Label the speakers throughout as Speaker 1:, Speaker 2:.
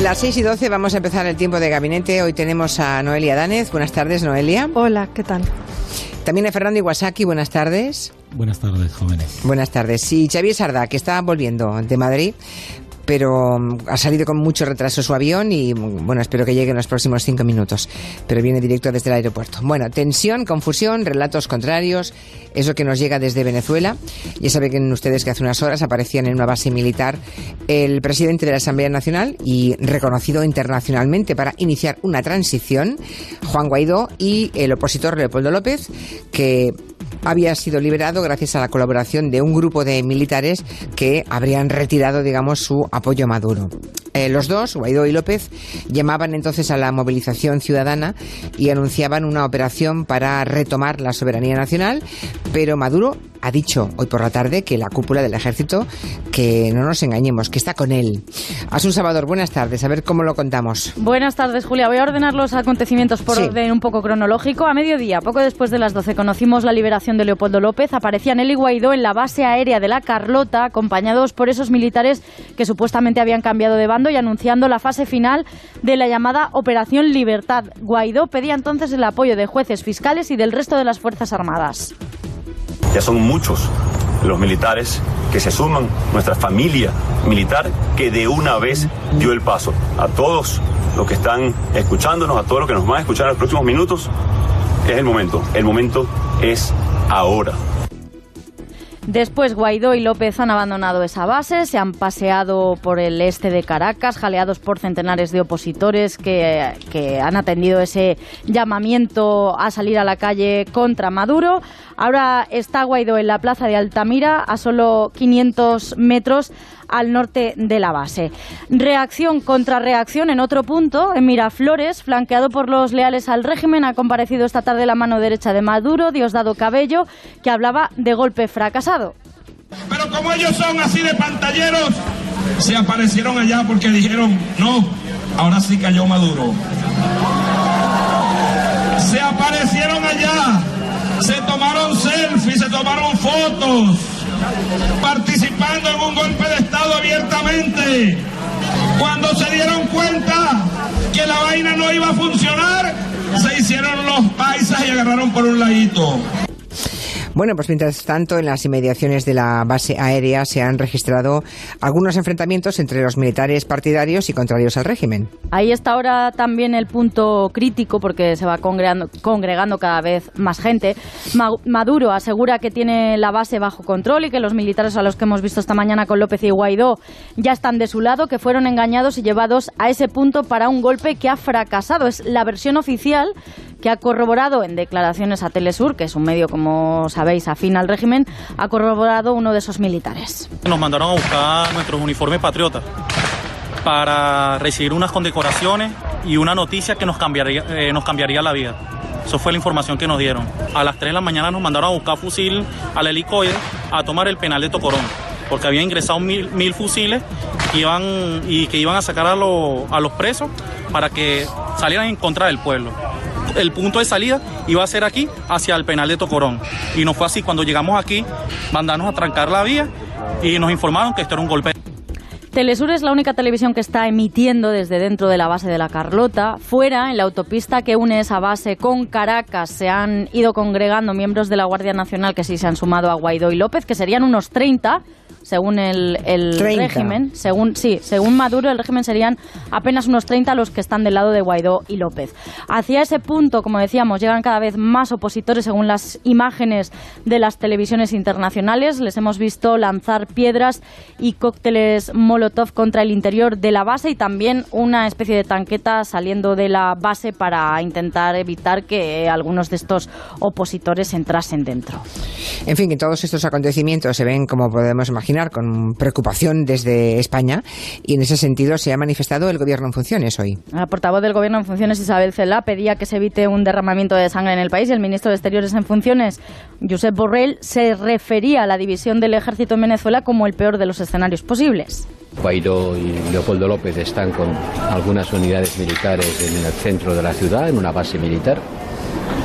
Speaker 1: Las 6:12 vamos a empezar el tiempo de gabinete. Hoy tenemos a Noelia Danez. Buenas tardes, Noelia.
Speaker 2: Hola, ¿qué tal?
Speaker 1: También a Fernando Iwasaki. Buenas tardes.
Speaker 3: Buenas tardes, jóvenes.
Speaker 1: Buenas tardes. Y Xavier Sardá, que está volviendo de Madrid, pero ha salido con mucho retraso su avión y, bueno, espero que llegue en los próximos 5 minutos. Pero viene directo desde el aeropuerto. Bueno, tensión, confusión, relatos contrarios, eso que nos llega desde Venezuela. Ya saben ustedes que hace unas horas aparecían en una base militar el presidente de la Asamblea Nacional y reconocido internacionalmente para iniciar una transición, Juan Guaidó, y el opositor Leopoldo López, que había sido liberado gracias a la colaboración de un grupo de militares que habrían retirado, digamos, su apoyo a Maduro. Los dos, Guaidó y López, llamaban entonces a la movilización ciudadana y anunciaban una operación para retomar la soberanía nacional, pero Maduro ha dicho hoy por la tarde que la cúpula del ejército, que no nos engañemos, que está con él. Asun Salvador, buenas tardes, a ver cómo lo contamos.
Speaker 2: Buenas tardes, Julia. Voy a ordenar los acontecimientos por orden un poco cronológico. A mediodía, poco después de las 12, conocimos la liberación de Leopoldo López. Aparecían él y Guaidó en la base aérea de la Carlota, acompañados por esos militares que supuestamente habían cambiado de bando y anunciando la fase final de la llamada Operación Libertad. Guaidó pedía entonces el apoyo de jueces, fiscales y del resto de las Fuerzas Armadas.
Speaker 4: Ya son muchos los militares que se suman, nuestra familia militar que de una vez dio el paso. A todos los que están escuchándonos, a todos los que nos van a escuchar en los próximos minutos, es el momento es ahora.
Speaker 2: Después Guaidó y López han abandonado esa base, se han paseado por el este de Caracas, jaleados por centenares de opositores que han atendido ese llamamiento a salir a la calle contra Maduro. Ahora está Guaidó en la plaza de Altamira, a solo 500 metros al norte de la base. Reacción contra reacción en otro punto, en Miraflores, flanqueado por los leales al régimen, ha comparecido esta tarde la mano derecha de Maduro, Diosdado Cabello, que hablaba de golpe fracasado.
Speaker 5: Pero como ellos son así de pantalleros, se aparecieron allá porque dijeron, no, ahora sí cayó Maduro. Se aparecieron allá, se tomaron selfies, se tomaron fotos, participando en un golpe de Estado abiertamente. Cuando se dieron cuenta que la vaina no iba a funcionar, se hicieron los paisas y agarraron por un ladito.
Speaker 1: Bueno, pues mientras tanto, en las inmediaciones de la base aérea se han registrado algunos enfrentamientos entre los militares partidarios y contrarios al régimen.
Speaker 2: Ahí está ahora también el punto crítico, porque se va congregando cada vez más gente. Maduro asegura que tiene la base bajo control y que los militares a los que hemos visto esta mañana con López y Guaidó ya están de su lado, que fueron engañados y llevados a ese punto para un golpe que ha fracasado. Es la versión oficial que ha corroborado en declaraciones a Telesur, que es un medio, como sabéis, afín al régimen, ha corroborado uno de esos militares.
Speaker 6: Nos mandaron a buscar nuestros uniformes patriotas para recibir unas condecoraciones y una noticia que nos cambiaría la vida. Eso fue la información que nos dieron. A las 3 de la mañana nos mandaron a buscar fusil al helicoide a tomar el penal de Tocorón, porque habían ingresado 1000 fusiles que iban a sacar a los presos para que salieran en contra del pueblo. El punto de salida iba a ser aquí, hacia el penal de Tocorón. Y no fue así. Cuando llegamos aquí, mandaron a trancar la vía y nos informaron que esto era un golpe.
Speaker 2: Telesur es la única televisión que está emitiendo desde dentro de la base de la Carlota. Fuera, en la autopista que une esa base con Caracas, se han ido congregando miembros de la Guardia Nacional que sí se han sumado a Guaidó y López, que serían unos 30, según el régimen. Según Maduro, el régimen serían apenas unos 30 los que están del lado de Guaidó y López. Hacia ese punto, como decíamos, llegan cada vez más opositores, según las imágenes de las televisiones internacionales. Les hemos visto lanzar piedras y cócteles molotov contra el interior de la base y también una especie de tanqueta saliendo de la base para intentar evitar que algunos de estos opositores entrasen dentro.
Speaker 1: En fin, que todos estos acontecimientos se ven, como podemos imaginar, con preocupación desde España, y en ese sentido se ha manifestado el Gobierno en funciones hoy.
Speaker 2: La portavoz del Gobierno en funciones, Isabel Celaá, pedía que se evite un derramamiento de sangre en el país, y el ministro de Exteriores en funciones, Josep Borrell, se refería a la división del ejército en Venezuela como el peor de los escenarios posibles.
Speaker 7: Guaidó y Leopoldo López están con algunas unidades militares en el centro de la ciudad, en una base militar.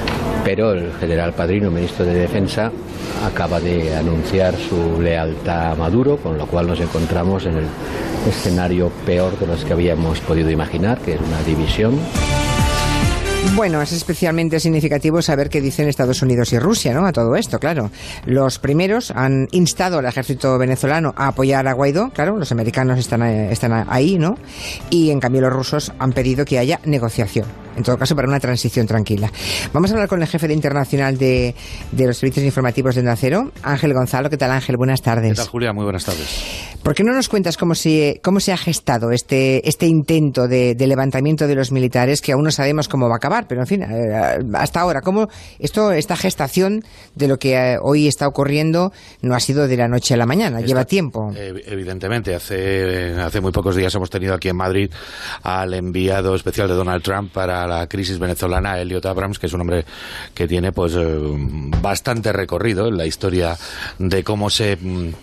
Speaker 7: Pero el general Padrino, ministro de Defensa, acaba de anunciar su lealtad a Maduro, con lo cual nos encontramos en el escenario peor de los que habíamos podido imaginar, que es una división.
Speaker 1: Bueno, es especialmente significativo saber qué dicen Estados Unidos y Rusia, ¿no? A todo esto, claro. Los primeros han instado al ejército venezolano a apoyar a Guaidó, claro, los americanos están ahí, ¿no? Y en cambio los rusos han pedido que haya negociación, en todo caso para una transición tranquila. Vamos a hablar con el jefe de internacional de los servicios informativos de Onda Cero, Ángel Gonzalo. ¿Qué tal, Ángel? Buenas tardes.
Speaker 3: ¿Qué tal, Julia? Muy buenas tardes.
Speaker 1: ¿Por qué no nos cuentas cómo se ha gestado este intento de levantamiento de los militares, que aún no sabemos cómo va a acabar? Pero en fin, hasta ahora, ¿cómo esta gestación de lo que hoy está ocurriendo no ha sido de la noche a la mañana? Lleva tiempo.
Speaker 3: Evidentemente, hace muy pocos días hemos tenido aquí en Madrid al enviado especial de Donald Trump para la crisis venezolana, Elliot Abrams, que es un hombre que tiene pues bastante recorrido en la historia de cómo se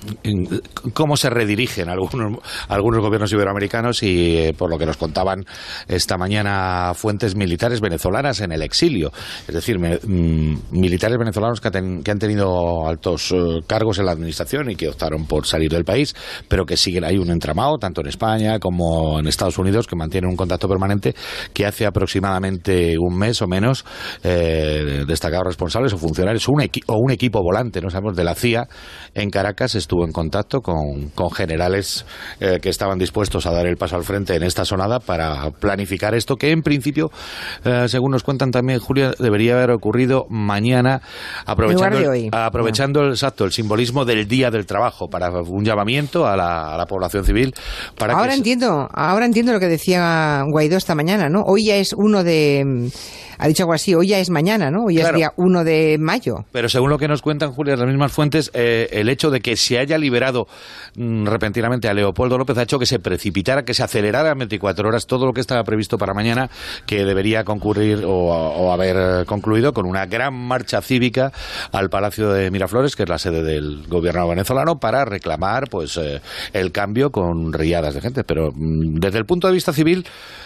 Speaker 3: redirigen algunos gobiernos iberoamericanos y por lo que nos contaban esta mañana fuentes militares venezolanas en el exilio, es decir, militares venezolanos que han tenido altos cargos en la administración y que optaron por salir del país, pero que siguen. Hay un entramado tanto en España como en Estados Unidos que mantienen un contacto permanente, que hace aproximadamente un mes o menos destacados responsables o funcionarios o un equipo volante, no sabemos, de la CIA en Caracas estuvo en contacto con generales que estaban dispuestos a dar el paso al frente en esta sonada para planificar esto, que en principio, según nos cuentan también, Julia, debería haber ocurrido mañana, aprovechando el simbolismo del Día del Trabajo, para un llamamiento a la población civil. Ahora
Speaker 1: entiendo lo que decía Guaidó esta mañana, ¿no? Hoy ya es ha dicho algo así, hoy ya es mañana, ¿no? Hoy ya es día 1 de mayo.
Speaker 3: Pero según lo que nos cuentan, Julia, las mismas fuentes, el hecho de que se haya liberado repentinamente a Leopoldo López ha hecho que se precipitara, que se acelerara en 24 horas todo lo que estaba previsto para mañana, que debería concurrir o haber concluido con una gran marcha cívica al Palacio de Miraflores, que es la sede del gobierno venezolano, para reclamar pues el cambio con riadas de gente. Pero desde el punto de vista civil,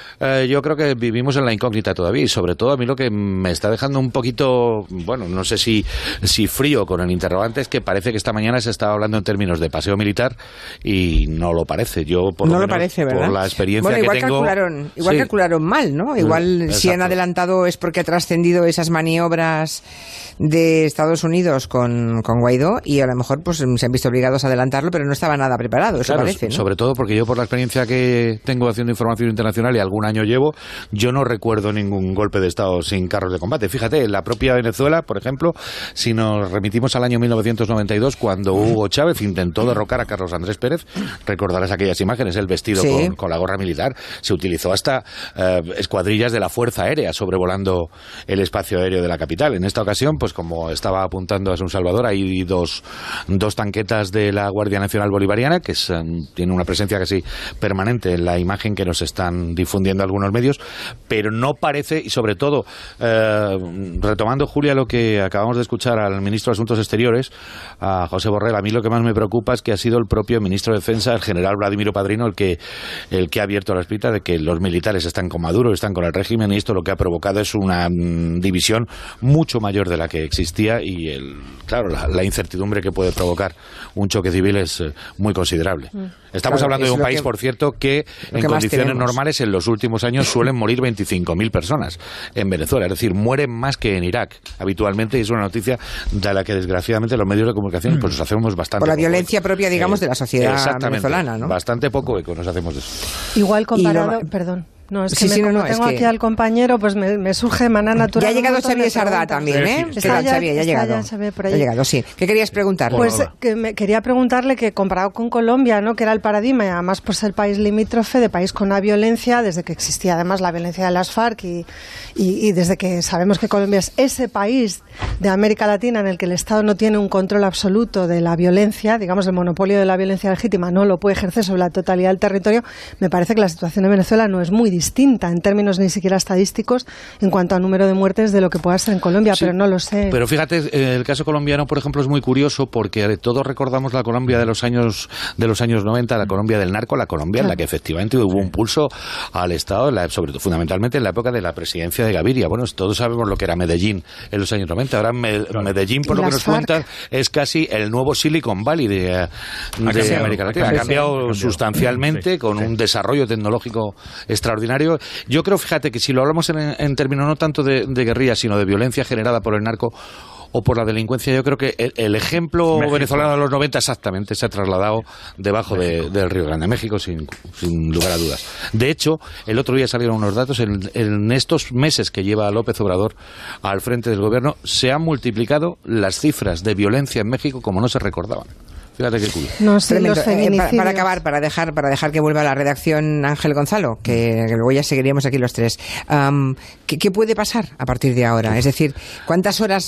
Speaker 3: yo creo que vivimos en la incógnita todavía, y sobre todo a mí lo que me está dejando un poquito, bueno, no sé si frío con el interrogante, es que parece que esta mañana se estaba hablando en términos de paseo militar y no lo parece. Yo por lo menos, por la experiencia que tengo...
Speaker 1: Calcularon mal, ¿no? Igual si han adelantado es porque ha trascendido esas maniobras de Estados Unidos con Guaidó, y a lo mejor pues se han visto obligados a adelantarlo, pero no estaba nada preparado, eso parece, ¿no? Sobre
Speaker 3: todo porque yo, por la experiencia que tengo haciendo información internacional y algún año llevo, yo no recuerdo ningún golpe de Estado sin carros de combate. Fíjate, en la propia Venezuela, por ejemplo, si nos remitimos al año 1992, cuando Hugo Chávez intentó derrocar a Carlos Andrés Pérez, recordarás aquellas imágenes, el vestido con la gorra militar, se utilizó hasta escuadrillas de la Fuerza Aérea sobrevolando el espacio aéreo de la capital. En esta ocasión, pues como estaba apuntando a San Salvador, hay dos tanquetas de la Guardia Nacional Bolivariana que tienen una presencia casi permanente en la imagen que nos están difundiendo algunos medios, pero no parece, y sobre todo, retomando, Julia, lo que acabamos de escuchar al ministro de Asuntos Exteriores, a José Borrell, a mí lo que más me preocupa es que ha sido el propio ministro de Defensa, el general Vladimiro Padrino, el que ha abierto la espita de que los militares están con Maduro, están con el régimen, y esto lo que ha provocado es una división mucho mayor de la que existía, y la incertidumbre que puede provocar un choque civil es muy considerable. Estamos hablando de un país, por cierto, que en condiciones normales en los últimos años suelen morir 25.000 personas en Venezuela, es decir, mueren más que en Irak habitualmente, y es una noticia de la que desgraciadamente los medios de comunicación pues nos hacemos bastante
Speaker 1: por la violencia propia, digamos, de la sociedad venezolana, ¿no?
Speaker 3: Bastante poco eco nos hacemos de eso.
Speaker 8: Igual comparado, perdón. No, es que tengo aquí al compañero, pues me surge maná natural.
Speaker 1: Ya ha llegado Xavier Sardá también, ¿eh?
Speaker 8: Está ya llegado.
Speaker 1: Ha llegado, sí. ¿Qué querías preguntarle?
Speaker 8: Pues quería preguntarle que comparado con Colombia, ¿no?, que era el paradigma, y además pues el país limítrofe, de país con una violencia, desde que existía además la violencia de las FARC y desde que sabemos que Colombia es ese país de América Latina en el que el Estado no tiene un control absoluto de la violencia, digamos, el monopolio de la violencia legítima no lo puede ejercer sobre la totalidad del territorio, me parece que la situación de Venezuela no es muy distinta en términos ni siquiera estadísticos en cuanto a número de muertes de lo que pueda ser en Colombia, sí, pero no lo sé.
Speaker 3: Pero fíjate, el caso colombiano, por ejemplo, es muy curioso porque todos recordamos la Colombia de los años 90, la Colombia del narco, la Colombia en la que efectivamente hubo un pulso al Estado, sobre todo fundamentalmente en la época de la presidencia de Gaviria. Bueno, todos sabemos lo que era Medellín en los años 90. Ahora Medellín, por lo que nos cuentan, es casi el nuevo Silicon Valley de América Latina. Ha cambiado sustancialmente, con un desarrollo tecnológico extraordinario. Yo creo, fíjate, que si lo hablamos en términos no tanto de guerrilla, sino de violencia generada por el narco o por la delincuencia, yo creo que el ejemplo venezolano de los 90 exactamente se ha trasladado debajo del Río Grande, México, sin lugar a dudas. De hecho, el otro día salieron unos datos, en estos meses que lleva López Obrador al frente del gobierno, se han multiplicado las cifras de violencia en México como no se recordaban. Fíjate qué culo.
Speaker 8: No sé,
Speaker 1: para acabar, para dejar que vuelva a la redacción Ángel Gonzalo, que luego ya seguiríamos aquí los tres. ¿Qué puede pasar a partir de ahora? Es decir, ¿cuántas horas,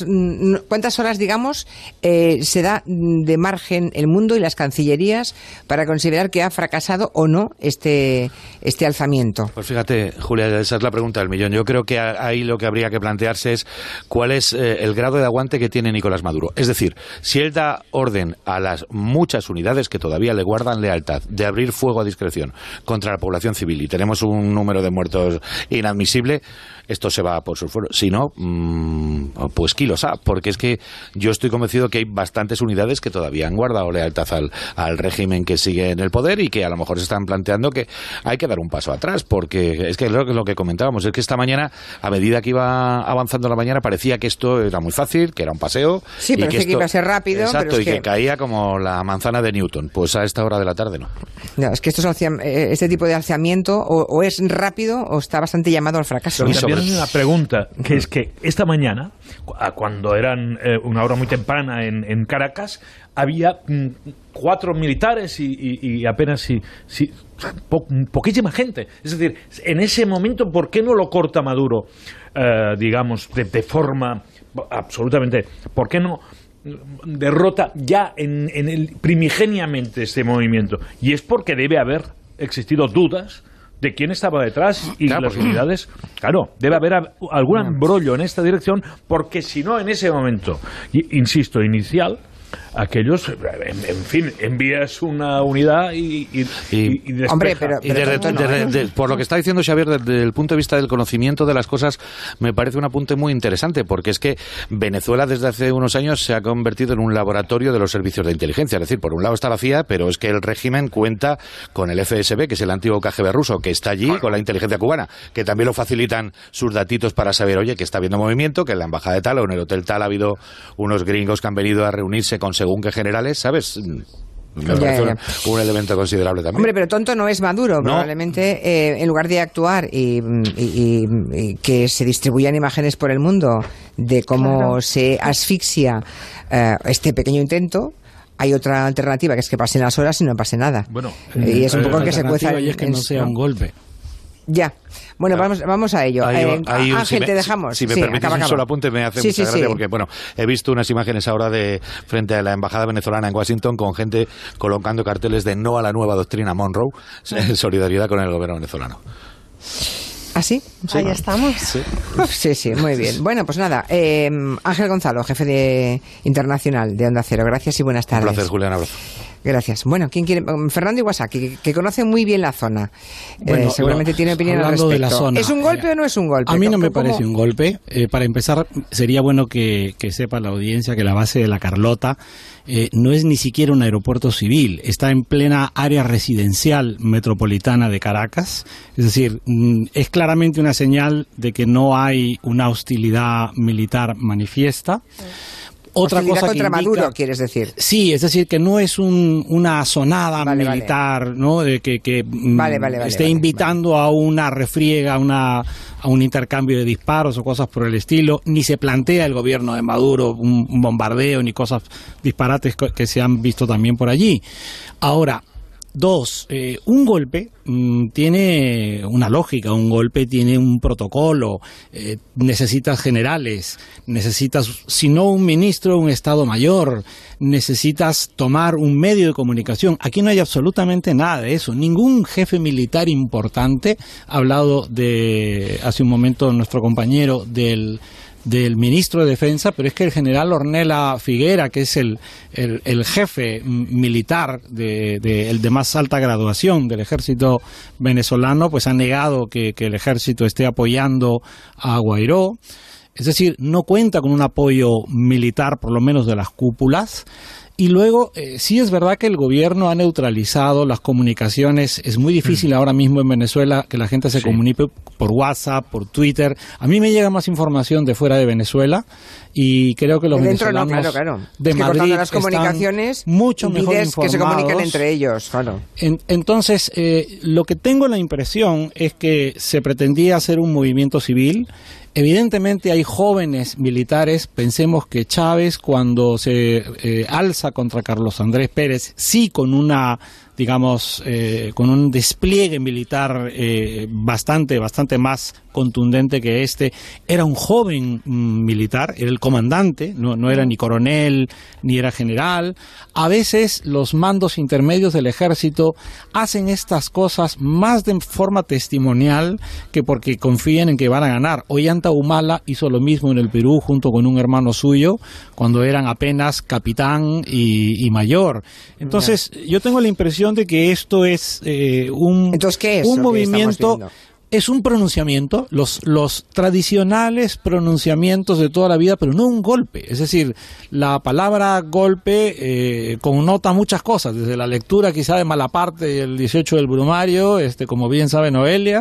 Speaker 1: digamos, se da de margen el mundo y las cancillerías para considerar que ha fracasado o no este alzamiento?
Speaker 3: Pues fíjate, Julia, esa es la pregunta del millón. Yo creo que ahí lo que habría que plantearse es cuál es el grado de aguante que tiene Nicolás Maduro. Es decir, si él da orden a las muchas unidades que todavía le guardan lealtad de abrir fuego a discreción contra la población civil y tenemos un número de muertos inadmisible, esto se va por sus fueros. Si no, pues kilos porque es que yo estoy convencido que hay bastantes unidades que todavía han guardado lealtad al régimen que sigue en el poder y que a lo mejor se están planteando que hay que dar un paso atrás, porque es que lo que comentábamos es que esta mañana, a medida que iba avanzando la mañana, parecía que esto era muy fácil, que era un paseo.
Speaker 1: Sí, parecía que iba a ser rápido.
Speaker 3: Exacto,
Speaker 1: pero
Speaker 3: es que caía como la manzana de Newton. Pues a esta hora de la tarde no.
Speaker 1: No, es que este tipo de alzamiento o es rápido o está bastante llamado al fracaso.
Speaker 9: Y también hay una pregunta, que es que esta mañana, cuando eran una hora muy temprana en Caracas, había 4 militares y apenas poquísima gente. Es decir, en ese momento, ¿por qué no lo corta Maduro, digamos, de forma absolutamente... ¿Por qué no derrota ya primigeniamente este movimiento? Y es porque debe haber existido dudas de quién estaba detrás y las unidades. Claro, debe haber algún embrollo en esta dirección, porque si no, en ese momento, insisto, inicial, aquellos, en fin, envías una unidad y despeja.
Speaker 1: Hombre,
Speaker 3: por lo que está diciendo Xavier, desde el punto de vista del conocimiento de las cosas, me parece un apunte muy interesante, porque es que Venezuela desde hace unos años se ha convertido en un laboratorio de los servicios de inteligencia. Es decir, por un lado está la CIA, pero es que el régimen cuenta con el FSB, que es el antiguo KGB ruso, que está allí, con la inteligencia cubana, que también lo facilitan sus datitos para saber, oye, que está habiendo movimiento, que en la embajada de tal o en el hotel tal ha habido unos gringos que han venido a reunirse con según qué generales, ¿sabes? Me parece un elemento considerable también.
Speaker 1: Hombre, pero tonto no es Maduro. ¿No? Probablemente, en lugar de actuar y que se distribuyan imágenes por el mundo de cómo se asfixia este pequeño intento, hay otra alternativa, que es que pasen las horas y no pase nada.
Speaker 9: Bueno,
Speaker 1: y es un poco que se cueza.
Speaker 10: Y es que no sea un golpe.
Speaker 1: Ya. Bueno, vamos a ello. Ángel, te dejamos.
Speaker 3: Si me permites un solo apunte, me hace mucha gracia porque, bueno, he visto unas imágenes ahora frente a la embajada venezolana en Washington con gente colocando carteles de no a la nueva doctrina Monroe, en solidaridad con el gobierno venezolano.
Speaker 1: ¿Ah, sí?
Speaker 8: Ahí estamos.
Speaker 1: Sí, muy bien. Bueno, pues nada, Ángel Gonzalo, jefe internacional de Onda Cero. Gracias y buenas tardes.
Speaker 3: Un placer, Julián, abrazo.
Speaker 1: Gracias. Bueno, ¿quién quiere? Fernando Iwasaki, que conoce muy bien la zona. Bueno, seguramente tiene opinión al respecto.
Speaker 10: De la zona,
Speaker 1: ¿Es un golpe o no es un golpe?
Speaker 10: A mí no me parece un golpe. Para empezar, sería bueno que sepa la audiencia que la base de La Carlota no es ni siquiera un aeropuerto civil. Está en plena área residencial metropolitana de Caracas. Es decir, es claramente una señal de que no hay una hostilidad militar manifiesta. Otra cosa
Speaker 1: contra Maduro, quieres decir.
Speaker 10: Sí, es decir, que no es una asonada militar, ¿no? De que esté invitando a una refriega, a un intercambio de disparos o cosas por el estilo, ni se plantea el gobierno de Maduro un bombardeo ni cosas disparates que se han visto también por allí. Ahora, Dos, un golpe tiene una lógica, un golpe tiene un protocolo, necesitas generales, necesitas, si no un ministro, un Estado Mayor, necesitas tomar un medio de comunicación. Aquí no hay absolutamente nada de eso. Ningún jefe militar importante, ha hablado de hace un momento nuestro compañero del ministro de Defensa, pero es que el general Ornella Figuera, que es el jefe militar el de más alta graduación del ejército venezolano, pues ha negado que el ejército esté apoyando a Guaidó. Es decir, no cuenta con un apoyo militar, por lo menos de las cúpulas. Y luego, sí es verdad que el gobierno ha neutralizado las comunicaciones. Es muy difícil ahora mismo en Venezuela que la gente se comunique por WhatsApp, por Twitter. A mí me llega más información de fuera de Venezuela y creo que los venezolanos de
Speaker 1: es que
Speaker 10: Madrid
Speaker 1: las comunicaciones
Speaker 10: mucho mejor
Speaker 1: impides que se comuniquen entre ellos. Claro.
Speaker 10: Entonces, lo que tengo la impresión es que se pretendía hacer un movimiento civil. Evidentemente hay jóvenes militares. Pensemos que Chávez, cuando se alza contra Carlos Andrés Pérez, sí con una, digamos, con un despliegue militar bastante más contundente que este, era un joven militar, era el comandante, no era ni coronel ni era general. A veces los mandos intermedios del ejército hacen estas cosas más de forma testimonial que porque confían en que van a ganar. Ollanta Humala hizo lo mismo en el Perú junto con un hermano suyo cuando eran apenas capitán y mayor. Entonces, yo tengo la impresión de que esto es
Speaker 1: Entonces, ¿qué es
Speaker 10: un movimiento?
Speaker 1: Es
Speaker 10: un pronunciamiento, los tradicionales pronunciamientos de toda la vida, pero no un golpe. Es decir, la palabra golpe connota muchas cosas, desde la lectura quizá de Malaparte y el 18 del Brumario, como bien sabe Noelia,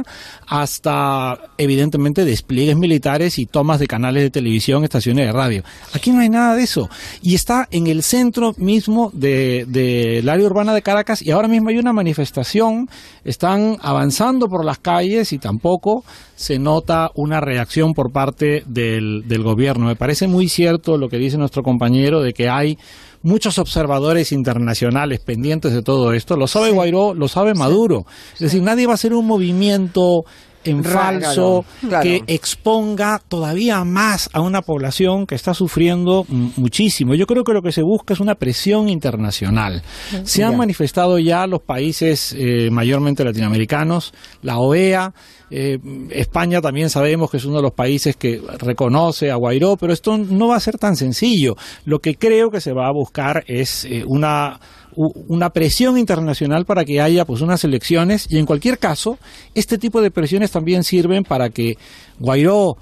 Speaker 10: hasta evidentemente despliegues militares y tomas de canales de televisión, estaciones de radio. Aquí no hay nada de eso. Y está en el centro mismo del área urbana de Caracas, y ahora mismo hay una manifestación, están avanzando por las calles y tampoco se nota una reacción por parte del gobierno. Me parece muy cierto lo que dice nuestro compañero de que hay muchos observadores internacionales pendientes de todo esto. Lo sabe Guaidó, lo sabe Maduro. Es decir, nadie va a hacer un movimiento en falso que exponga todavía más a una población que está sufriendo muchísimo. Yo creo que lo que se busca es una presión internacional. Se han manifestado ya los países mayormente latinoamericanos, la OEA, España también sabemos que es uno de los países que reconoce a Guaidó, pero esto no va a ser tan sencillo. Lo que creo que se va a buscar es una presión internacional para que haya pues unas elecciones, y en cualquier caso este tipo de presiones también sirven para que Guaidó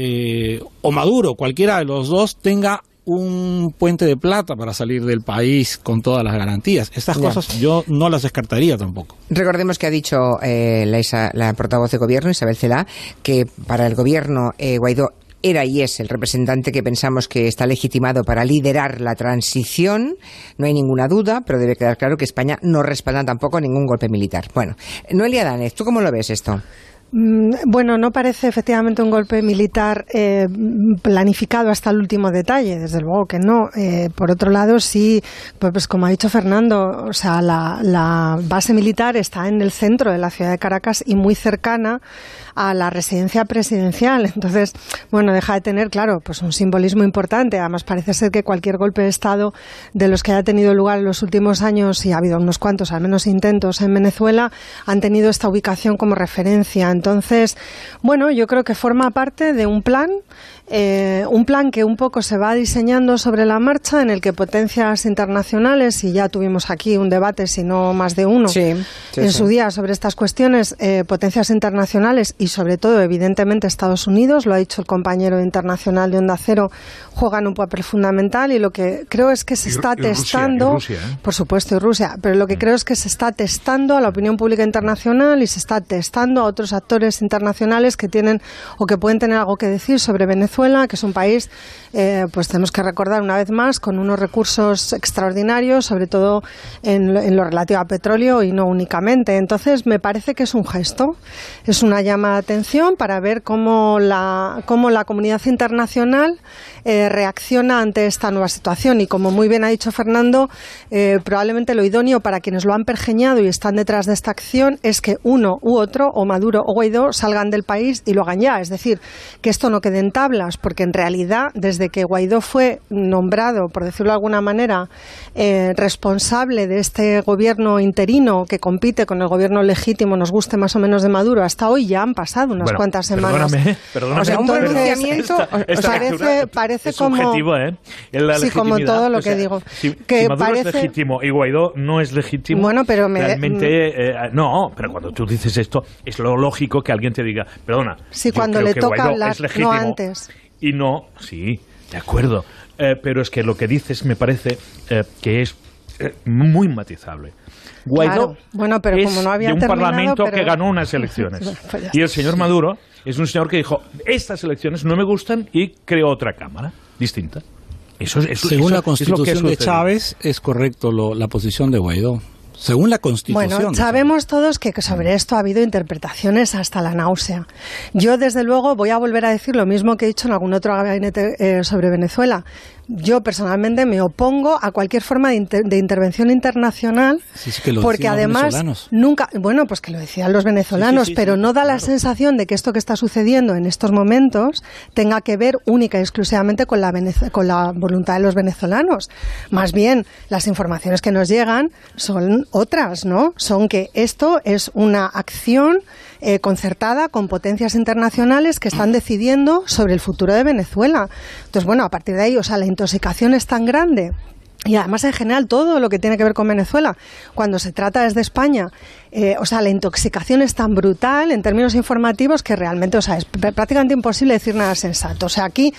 Speaker 10: o Maduro, cualquiera de los dos, tenga un puente de plata para salir del país con todas las garantías. Estas cosas yo no las descartaría tampoco.
Speaker 1: Recordemos que ha dicho la portavoz de gobierno, Isabel Celaá, que para el gobierno Guaidó era y es el representante que pensamos que está legitimado para liderar la transición. No hay ninguna duda, pero debe quedar claro que España no respalda tampoco ningún golpe militar. Bueno, Noelia Danez, ¿tú cómo lo ves esto?
Speaker 8: Bueno, no parece efectivamente un golpe militar planificado hasta el último detalle, desde luego que no. Por otro lado, sí, pues como ha dicho Fernando, o sea, la base militar está en el centro de la ciudad de Caracas y muy cercana a la residencia presidencial. Entonces, bueno, deja de tener, claro, pues un simbolismo importante. Además, parece ser que cualquier golpe de Estado de los que haya tenido lugar en los últimos años, y ha habido unos cuantos, al menos intentos en Venezuela, han tenido esta ubicación como referencia. Entonces, bueno, yo creo que forma parte de un plan que un poco se va diseñando sobre la marcha, en el que potencias internacionales, y ya tuvimos aquí un debate, si no más de uno, en su día sobre estas cuestiones, potencias internacionales y sobre todo, evidentemente, Estados Unidos, lo ha dicho el compañero internacional de Onda Cero, juegan un papel fundamental, y lo que creo es que se está testando,
Speaker 9: Rusia,
Speaker 8: por supuesto, y Rusia, pero lo que creo es que se está testando a la opinión pública internacional y se está testando a otros actores actores internacionales que tienen o que pueden tener algo que decir sobre Venezuela, que es un país, pues tenemos que recordar una vez más, con unos recursos extraordinarios, sobre todo en lo relativo a petróleo y no únicamente. Entonces, me parece que es un gesto, es una llama de atención para ver cómo la comunidad internacional reacciona ante esta nueva situación. Y como muy bien ha dicho Fernando, probablemente lo idóneo para quienes lo han pergeñado y están detrás de esta acción es que uno u otro, o Maduro o Guaidó, salgan del país y lo hagan ya. Es decir, que esto no quede en tablas, porque en realidad, desde que Guaidó fue nombrado, por decirlo de alguna manera, responsable de este gobierno interino que compite con el gobierno legítimo, nos guste más o menos, de Maduro, hasta hoy ya han pasado unas cuantas semanas.
Speaker 9: Perdóname.
Speaker 1: O sea, un pronunciamiento
Speaker 8: parece
Speaker 9: es
Speaker 8: como
Speaker 9: subjetivo,
Speaker 8: sí, como todo lo que digo.
Speaker 9: Que Maduro parece es legítimo y Guaidó no es legítimo.
Speaker 8: Bueno, pero
Speaker 9: realmente no, pero cuando tú dices esto es lo lógico que alguien te diga, perdona.
Speaker 8: Sí, cuando le toca hablar, no antes.
Speaker 9: Y no, sí, de acuerdo. Pero es que lo que dices me parece que es muy matizable. Guaidó,
Speaker 8: claro. Bueno, pero
Speaker 9: es
Speaker 8: como no había
Speaker 9: de un
Speaker 8: terminado,
Speaker 9: parlamento
Speaker 8: pero...
Speaker 9: que ganó unas elecciones.
Speaker 8: Pues
Speaker 9: y el señor Maduro es un señor que dijo, estas elecciones no me gustan, y creó otra cámara distinta.
Speaker 10: Según la Constitución de Chávez, es correcto la posición de Guaidó. Según la Constitución.
Speaker 8: Bueno, sabemos todos que sobre esto ha habido interpretaciones hasta la náusea. Yo, desde luego, voy a volver a decir lo mismo que he dicho en algún otro gabinete sobre Venezuela. Yo, personalmente, me opongo a cualquier forma de intervención internacional, porque además nunca... Bueno, pues que lo decían los venezolanos, pero no da la sensación de que esto que está sucediendo en estos momentos tenga que ver única y exclusivamente con la voluntad de los venezolanos. Más bien, las informaciones que nos llegan son otras, ¿no? Son que esto es una acción concertada con potencias internacionales que están decidiendo sobre el futuro de Venezuela. Entonces, bueno, a partir de ahí, o sea, la intoxicación es tan grande. Y además, en general, todo lo que tiene que ver con Venezuela, cuando se trata desde España, o sea, la intoxicación es tan brutal en términos informativos que realmente, o sea, es prácticamente imposible decir nada sensato. O sea, aquí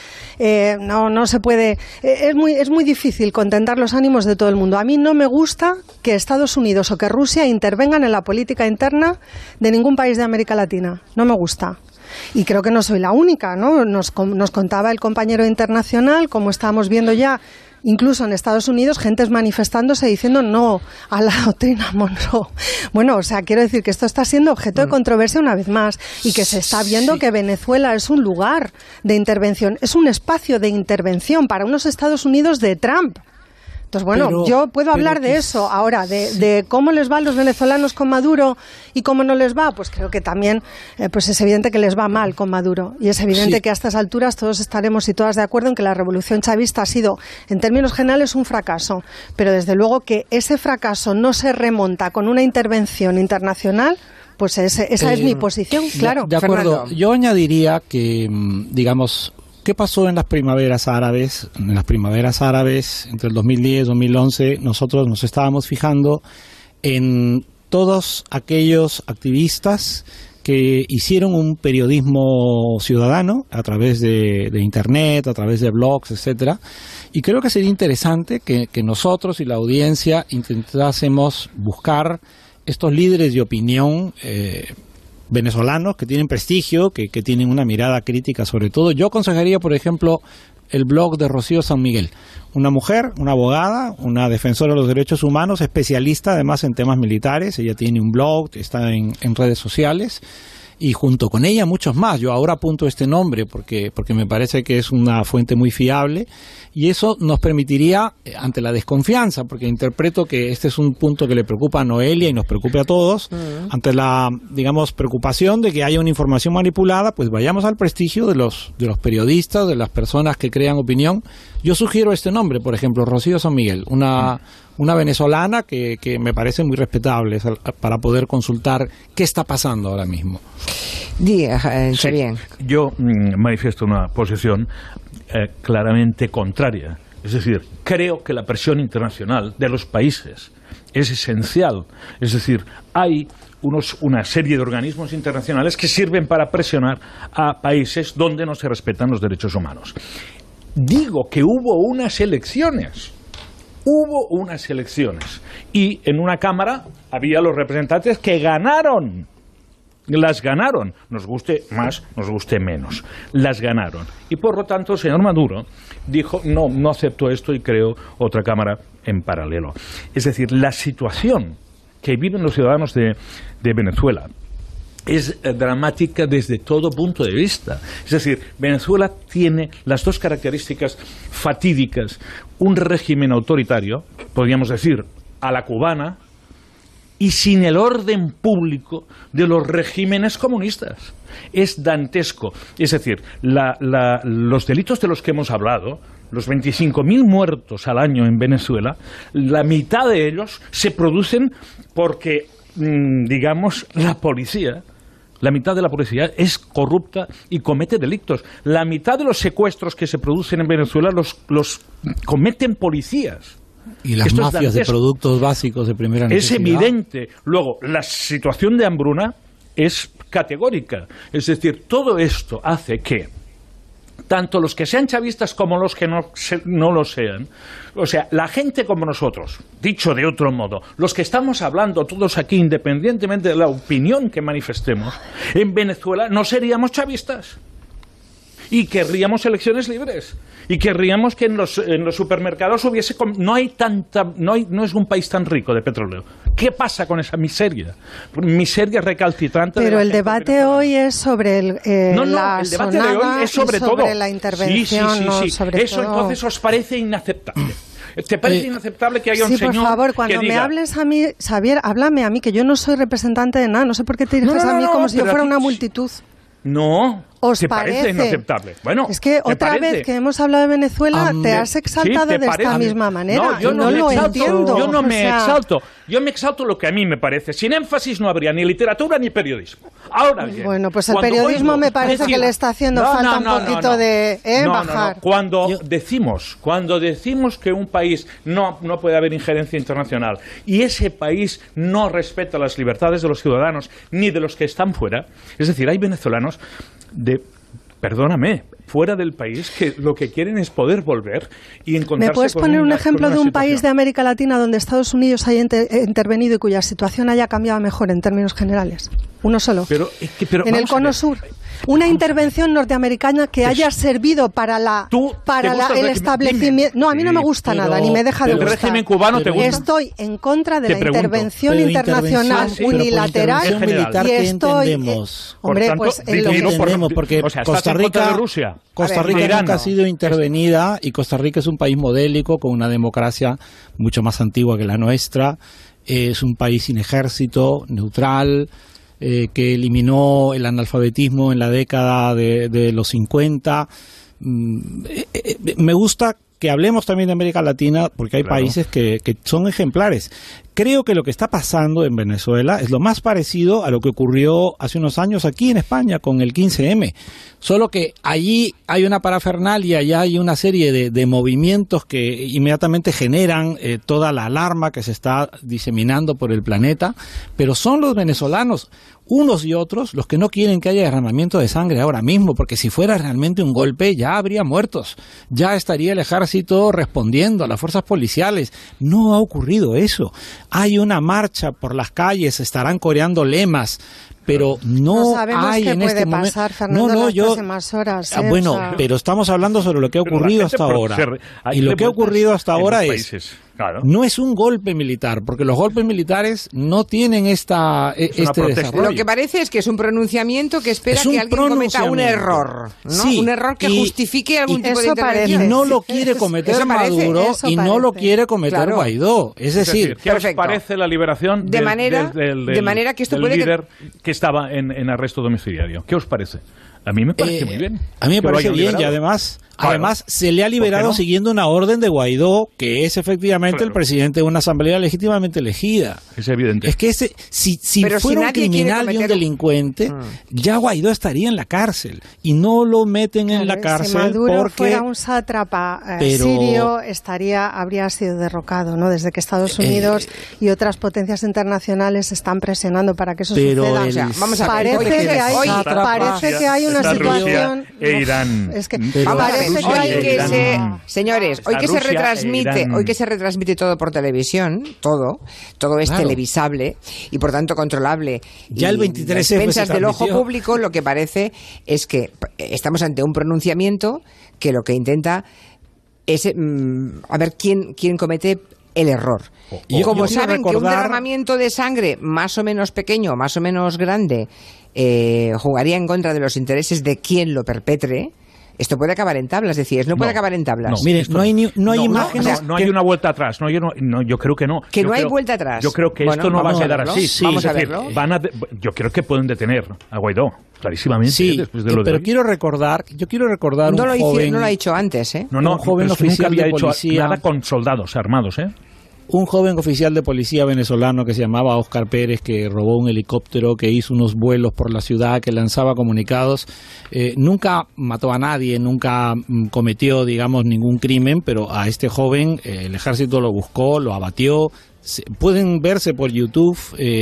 Speaker 8: no se puede... Es muy difícil contentar los ánimos de todo el mundo. A mí no me gusta que Estados Unidos o que Rusia intervengan en la política interna de ningún país de América Latina. No me gusta. Y creo que no soy la única, ¿no? Nos contaba el compañero internacional, como estábamos viendo ya, incluso en Estados Unidos, gentes manifestándose diciendo no a la doctrina Monroe. Bueno, o sea, quiero decir que esto está siendo objeto de controversia una vez más, y que se está viendo que Venezuela es un lugar de intervención, es un espacio de intervención para unos Estados Unidos de Trump. Entonces, bueno, yo puedo hablar de eso ahora, de cómo les va a los venezolanos con Maduro y cómo no les va. Pues creo que también pues es evidente que les va mal con Maduro. Y es evidente que a estas alturas todos estaremos y todas de acuerdo en que la revolución chavista ha sido, en términos generales, un fracaso. Pero desde luego que ese fracaso no se remonta con una intervención internacional. Pues esa es mi posición, claro.
Speaker 10: De acuerdo.
Speaker 1: Fernando.
Speaker 10: Yo añadiría que, digamos... ¿Qué pasó en las primaveras árabes? En las primaveras árabes, entre el 2010 y 2011, nosotros nos estábamos fijando en todos aquellos activistas que hicieron un periodismo ciudadano a través de Internet, a través de blogs, etcétera. Y creo que sería interesante que nosotros y la audiencia intentásemos buscar estos líderes de opinión venezolanos que tienen prestigio, que tienen una mirada crítica sobre todo. Yo aconsejaría, por ejemplo, el blog de Rocío San Miguel, una mujer, una abogada, una defensora de los derechos humanos, especialista además en temas militares. Ella tiene un blog, está en redes sociales, y junto con ella muchos más. Yo ahora apunto este nombre porque me parece que es una fuente muy fiable, y eso nos permitiría, ante la desconfianza, porque interpreto que este es un punto que le preocupa a Noelia y nos preocupa a todos, ante la, digamos, preocupación de que haya una información manipulada, pues vayamos al prestigio de los periodistas, de las personas que crean opinión. Yo sugiero este nombre, por ejemplo, Rocío San Miguel, una venezolana que me parece muy respetable para poder consultar qué está pasando ahora mismo.
Speaker 1: Bien.
Speaker 9: Yo manifiesto una posición claramente contraria. Es decir, creo que la presión internacional de los países es esencial. Es decir, hay una serie de organismos internacionales que sirven para presionar a países donde no se respetan los derechos humanos. Digo que hubo unas elecciones. Y en una cámara había los representantes que ganaron Las ganaron, nos guste más, nos guste menos. Las ganaron. Y por lo tanto el señor Maduro dijo, no acepto esto y creo otra cámara en paralelo. Es decir, la situación que viven los ciudadanos de Venezuela es dramática desde todo punto de vista. Es decir, Venezuela tiene las dos características fatídicas. Un régimen autoritario, podríamos decir, a la cubana, y sin el orden público de los regímenes comunistas. Es dantesco. Es decir, los delitos de los que hemos hablado, los 25.000 muertos al año en Venezuela, la mitad de ellos se producen porque, digamos, la mitad de la policía es corrupta y comete delitos. La mitad de los secuestros que se producen en Venezuela los cometen policías.
Speaker 10: Y las mafias de productos básicos de primera necesidad.
Speaker 9: Es evidente. Luego, la situación de hambruna es categórica. Es decir, todo esto hace que tanto los que sean chavistas como los que no lo sean, o sea, la gente como nosotros, dicho de otro modo, los que estamos hablando todos aquí, independientemente de la opinión que manifestemos, en Venezuela no seríamos chavistas. Y querríamos elecciones libres. Y querríamos que en los supermercados hubiese... No es un país tan rico de petróleo. ¿Qué pasa con esa miseria? Miseria recalcitrante.
Speaker 8: Pero el debate hoy es sobre el debate de hoy es sobre todo
Speaker 9: la
Speaker 8: intervención.
Speaker 9: Sí.
Speaker 8: Sobre
Speaker 9: eso
Speaker 8: todo.
Speaker 9: Entonces os parece inaceptable. ¿Te parece inaceptable que haya un señor que diga...
Speaker 8: Sí, por favor, cuando me hables a mí, Xavier, háblame a mí, que yo no soy representante de nada. No sé por qué te diriges a mí como si yo fuera una multitud.
Speaker 9: No,
Speaker 8: ¿te
Speaker 9: parece inaceptable? Bueno,
Speaker 8: es que otra vez que hemos hablado de Venezuela te has exaltado de esta misma manera.
Speaker 9: No, yo
Speaker 8: no lo entiendo.
Speaker 9: Yo no me exalto. Yo me exalto lo que a mí me parece. Sin énfasis no habría ni literatura ni periodismo. Ahora bien,
Speaker 8: bueno, pues el periodismo me parece que le está haciendo falta un poquito de bajar.
Speaker 9: Cuando decimos que un país no puede haber injerencia internacional y ese país no respeta las libertades de los ciudadanos ni de los que están fuera, es decir, hay venezolanos fuera del país que lo que quieren es poder volver y encontrarse.
Speaker 8: ¿Me puedes poner un ejemplo de un país de América Latina donde Estados Unidos haya intervenido y cuya situación haya cambiado mejor en términos generales? Uno solo.
Speaker 9: Pero
Speaker 8: en el Cono Sur. Una intervención norteamericana que haya servido para el establecimiento... No, a mí no me gusta nada, ni me deja de gustar.
Speaker 9: ¿El régimen cubano te gusta?
Speaker 8: Estoy en contra de la intervención internacional unilateral.
Speaker 10: Militar,
Speaker 8: y estoy...
Speaker 10: Hombre, pues... entendemos, porque Costa Rica nunca ha sido intervenida y Costa Rica es un país modélico con una democracia mucho más antigua que la nuestra. Es un país sin ejército, neutral... que eliminó el analfabetismo en la década de los 50. Me gusta que hablemos también de América Latina porque hay países que son ejemplares. Creo que lo que está pasando en Venezuela es lo más parecido a lo que ocurrió hace unos años aquí en España con el 15M. Solo que allí hay una parafernalia, allá hay una serie de movimientos que inmediatamente generan toda la alarma que se está diseminando por el planeta, pero son los venezolanos, unos y otros, los que no quieren que haya derramamiento de sangre ahora mismo, porque si fuera realmente un golpe ya habría muertos, ya estaría el ejército respondiendo a las fuerzas policiales. No ha ocurrido eso. Hay una marcha por las calles, estarán coreando lemas, pero no hay en este momento.
Speaker 8: Pasar, Fernando, las próximas horas,
Speaker 10: bueno, pero estamos hablando sobre lo que ha ocurrido hasta ahora. Y lo que ha ocurrido hasta ahora no es un golpe militar, porque los golpes militares no tienen este desarrollo.
Speaker 1: Lo que parece es que es un pronunciamiento que espera que alguien cometa un error, ¿no?
Speaker 10: Sí,
Speaker 1: un error que justifique algún tipo de intervención.
Speaker 10: Y no lo quiere cometer Maduro y no lo quiere cometer Guaidó. Es decir,
Speaker 9: ¿qué os parece la liberación
Speaker 1: de manera que esto puede
Speaker 9: líder que estaba en arresto domiciliario? ¿Qué os parece? A mí me parece muy bien.
Speaker 10: A mí me parece bien y además se le ha liberado siguiendo una orden de Guaidó, que es efectivamente el presidente de una asamblea legítimamente elegida.
Speaker 9: Es evidente.
Speaker 10: Es que si fuera un criminal y un delincuente, ya Guaidó estaría en la cárcel. Y no lo meten en la cárcel
Speaker 8: si Maduro
Speaker 10: porque...
Speaker 8: fuera un sátrapa sirio, habría sido derrocado, ¿no? Desde que Estados Unidos y otras potencias internacionales están presionando para que eso suceda.
Speaker 1: Vamos a ver,
Speaker 8: parece que hay una situación...
Speaker 9: E Irán.
Speaker 8: Es que
Speaker 1: parece que hoy que se... Señores, hoy que se
Speaker 9: Rusia
Speaker 1: retransmite todo por televisión, todo es televisable y por tanto controlable.
Speaker 10: Ya el 23
Speaker 1: y expensas del ojo público, lo que parece es que estamos ante un pronunciamiento que lo que intenta es a ver quién comete el error. Y como saben que un derramamiento de sangre más o menos pequeño, más o menos grande, jugaría en contra de los intereses de quien lo perpetre, esto puede acabar en tablas, decías, no puede acabar en tablas.
Speaker 10: No, mire, no hay imágenes.
Speaker 9: No hay una vuelta atrás. Yo creo que no.
Speaker 1: Que no hay vuelta atrás.
Speaker 9: Yo creo que esto no va a quedar así.
Speaker 1: Sí, vamos a verlo.
Speaker 9: Yo creo que pueden detener a Guaidó, clarísimamente.
Speaker 10: Sí,
Speaker 9: después de lo
Speaker 10: pero
Speaker 9: de
Speaker 10: quiero recordar
Speaker 1: no
Speaker 10: un joven...
Speaker 1: No lo ha hecho antes, ¿eh?
Speaker 9: No,
Speaker 10: un joven oficial
Speaker 9: nunca había
Speaker 10: de
Speaker 9: hecho
Speaker 10: policía,
Speaker 9: nada con soldados armados, ¿eh?
Speaker 10: Un joven oficial de policía venezolano que se llamaba Oscar Pérez, que robó un helicóptero, que hizo unos vuelos por la ciudad, que lanzaba comunicados, nunca mató a nadie, nunca cometió, digamos, ningún crimen, pero a este joven el ejército lo buscó, lo abatió. Pueden verse por YouTube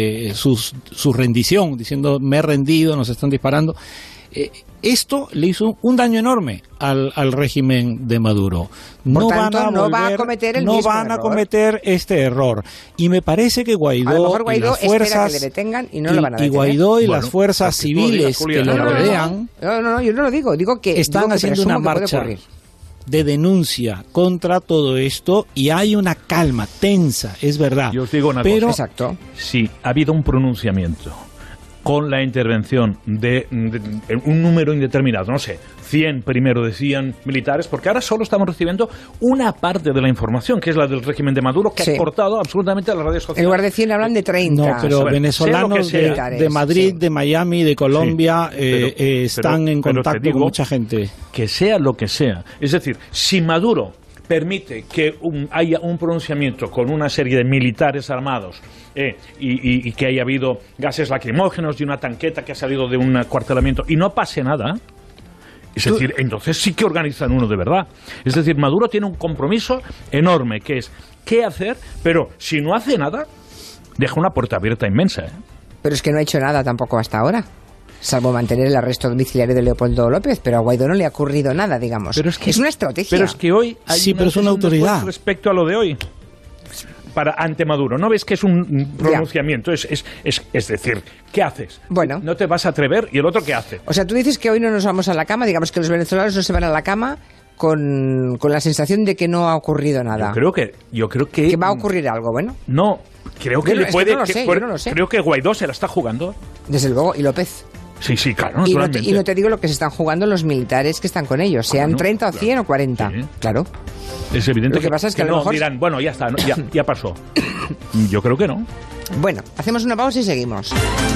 Speaker 10: su rendición, diciendo me he rendido, nos están disparando. Esto le hizo un daño enorme al régimen de Maduro.
Speaker 1: No van a cometer el mismo error.
Speaker 10: Cometer este error. Y me parece que Guaidó,
Speaker 1: a lo mejor Guaidó
Speaker 10: y las fuerzas,
Speaker 1: espera que le detengan y no lo van a detener.
Speaker 10: Y Guaidó y las fuerzas civiles que lo rodean
Speaker 1: no, yo no lo digo que
Speaker 10: están haciendo una marcha de denuncia contra todo esto y hay una calma tensa, es verdad.
Speaker 9: Yo os digo una
Speaker 1: cosa. Exacto.
Speaker 9: Sí, ha habido un pronunciamiento con la intervención de un número indeterminado, no sé, 100 primero decían militares, porque ahora solo estamos recibiendo una parte de la información, que es la del régimen de Maduro, que ha exportado absolutamente a las redes sociales.
Speaker 1: En lugar de 100 hablan de 30.
Speaker 10: No, pero venezolanos de Madrid, de Miami, de Colombia, están en contacto con mucha gente.
Speaker 9: Que sea lo que sea. Es decir, si Maduro permite que haya un pronunciamiento con una serie de militares armados y que haya habido gases lacrimógenos y una tanqueta que ha salido de un acuartelamiento y no pase nada, es decir, entonces sí que organizan uno de verdad. Es decir, Maduro tiene un compromiso enorme, que es qué hacer, pero si no hace nada, deja una puerta abierta inmensa.
Speaker 1: Pero es que no ha hecho nada tampoco hasta ahora, salvo mantener el arresto domiciliario de Leopoldo López, pero a Guaidó no le ha ocurrido nada, digamos.
Speaker 9: Pero es
Speaker 1: una estrategia.
Speaker 9: Pero es que hoy hay
Speaker 10: pero es una autoridad
Speaker 9: respecto a lo de hoy. Ante Maduro, ¿no ves que es un pronunciamiento? Es decir, ¿qué haces?
Speaker 1: Bueno.
Speaker 9: No te vas a atrever, ¿y el otro qué hace?
Speaker 1: O sea, tú dices que hoy no nos vamos a la cama, digamos que los venezolanos no se van a la cama con la sensación de que no ha ocurrido nada.
Speaker 9: Yo creo que
Speaker 1: ¿que va a ocurrir algo, bueno?
Speaker 9: No, creo que
Speaker 1: yo no lo sé.
Speaker 9: Creo que Guaidó se la está jugando.
Speaker 1: Desde luego, y López.
Speaker 9: Sí, claro,
Speaker 1: y
Speaker 9: naturalmente.
Speaker 1: no te digo lo que se están jugando los militares que están con ellos, sean 30 o 100 o 40. Sí. Claro.
Speaker 9: Es evidente
Speaker 1: lo que pasa es que a lo mejor
Speaker 9: dirán, bueno, ya está, ya pasó. Yo creo que no.
Speaker 1: Bueno, hacemos una pausa y seguimos.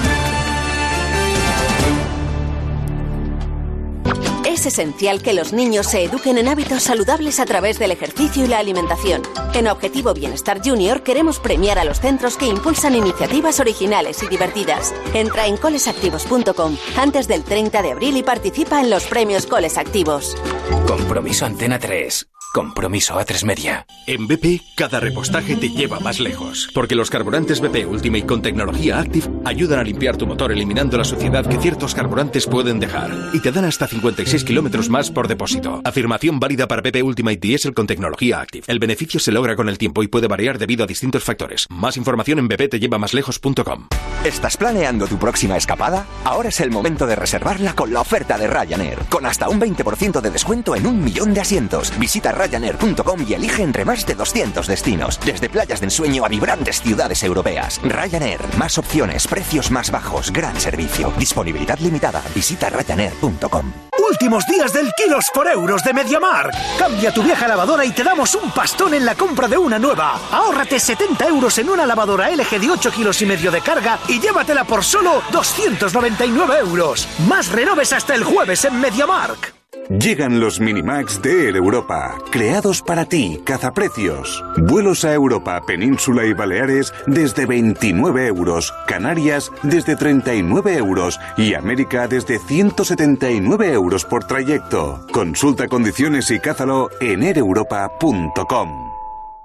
Speaker 11: Es esencial que los niños se eduquen en hábitos saludables a través del ejercicio y la alimentación. En Objetivo Bienestar Junior queremos premiar a los centros que impulsan iniciativas originales y divertidas. Entra en colesactivos.com antes del 30 de abril y participa en los premios Coles Activos.
Speaker 12: Compromiso Antena 3. Compromiso A3 Media.
Speaker 13: En BP, cada repostaje te lleva más lejos. Porque los carburantes BP Ultimate con tecnología Active ayudan a limpiar tu motor eliminando la suciedad que ciertos carburantes pueden dejar. Y te dan hasta 56 kilómetros más por depósito. Afirmación válida para BP Ultimate Diesel con tecnología Active. El beneficio se logra con el tiempo y puede variar debido a distintos factores. Más información en bptellevamáslejos.com.
Speaker 12: ¿Estás planeando tu próxima escapada? Ahora es el momento de reservarla con la oferta de Ryanair. Con hasta un 20% de descuento en 1 millón de asientos. Visita Ryanair.com y elige entre más de 200 destinos, desde playas de ensueño a vibrantes ciudades europeas. Ryanair, más opciones, precios más bajos, gran servicio. Disponibilidad limitada. Visita Ryanair.com.
Speaker 14: Últimos días del Kilos por Euros de MediaMarkt. Cambia tu vieja lavadora y te damos un pastón en la compra de una nueva. Ahórrate 70 euros en una lavadora LG de 8,5 kilos de carga y llévatela por solo 299 euros. Más renoves hasta el jueves en MediaMarkt.
Speaker 15: Llegan los Minimax de Air Europa, creados para ti, cazaprecios. Vuelos a Europa, Península y Baleares desde 29 euros, Canarias desde 39 euros y América desde 179 euros por trayecto. Consulta condiciones y cázalo en aereuropa.com.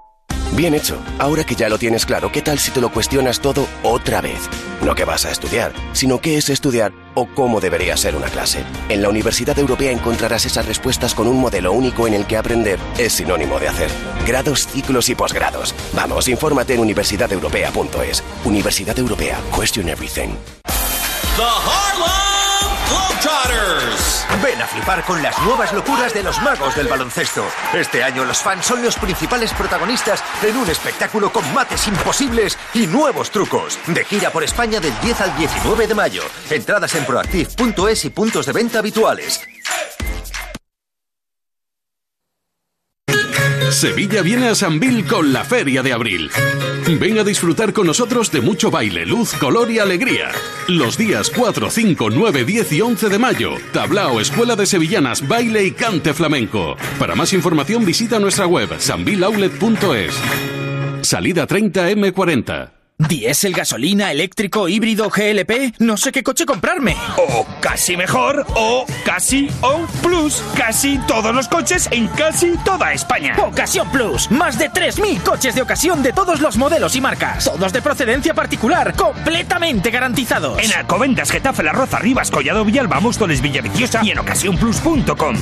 Speaker 16: Bien hecho. Ahora que ya lo tienes claro, ¿qué tal si te lo cuestionas todo otra vez? No qué vas a estudiar, sino qué es estudiar o cómo debería ser una clase. En la Universidad Europea encontrarás esas respuestas con un modelo único en el que aprender es sinónimo de hacer. Grados, ciclos y posgrados. Vamos, infórmate en universidadeuropea.es. Universidad Europea. Question everything.
Speaker 17: The Harlem Globetrotters. Ven a flipar con las nuevas locuras de los magos del baloncesto. Este año los fans son los principales protagonistas en un espectáculo con mates imposibles y nuevos trucos. De gira por España del 10 al 19 de mayo. Entradas en proactiv.es y puntos de venta habituales.
Speaker 18: Sevilla viene a Sambil con la Feria de Abril. Ven a disfrutar con nosotros de mucho baile, luz, color y alegría. Los días 4, 5, 9, 10 y 11 de mayo. Tablao, Escuela de Sevillanas, Baile y Cante Flamenco. Para más información visita nuestra web sambiloulet.es. Salida 30 M40.
Speaker 19: ¿Diésel, gasolina, eléctrico, híbrido, GLP? No sé qué coche comprarme. O casi mejor, o casi On Plus. Casi todos los coches en casi toda España. Ocasión Plus. Más de 3.000 coches de ocasión de todos los modelos y marcas. Todos de procedencia particular, completamente garantizados. En Alcobendas, Getafe, La Roza, Rivas, Collado, Villalba, Móstoles, Villaviciosa y en ocasiónplus.com.